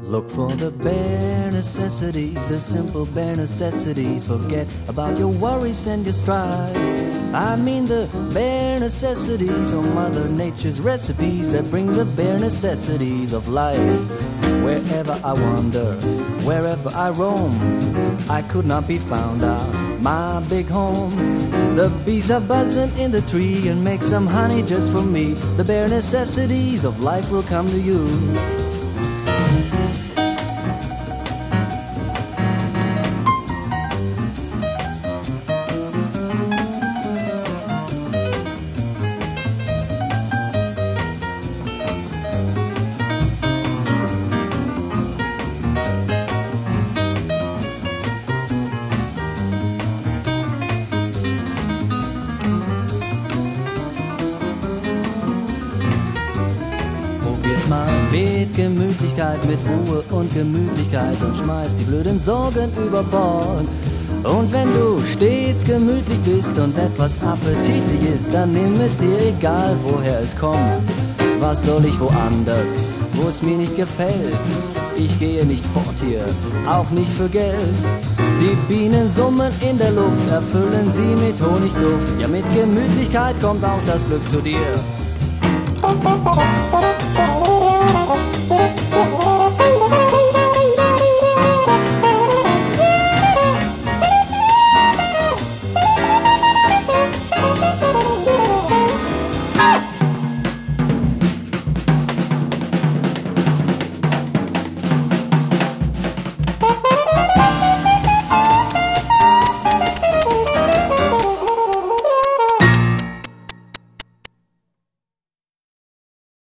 Look for the bare necessities, the simple bare necessities. Forget about your worries and your strife. I mean the bare necessities of Mother Nature's recipes that bring the bare necessities of life. Wherever I wander, wherever I roam, I could not be found out my big home. The bees are buzzing in the tree and make some honey just for me. The bare necessities of life will come to you. Mit Gemütlichkeit, mit Ruhe und Gemütlichkeit und schmeiß die blöden Sorgen über Bord. Und wenn du stets gemütlich bist und etwas appetitlich ist, dann nimm es dir egal, woher es kommt. Was soll ich woanders, wo es mir nicht gefällt? Ich gehe nicht fort hier, auch nicht für Geld. Die Bienen summen in der Luft, erfüllen sie mit Honigduft. Ja, mit Gemütlichkeit kommt auch das Glück zu dir.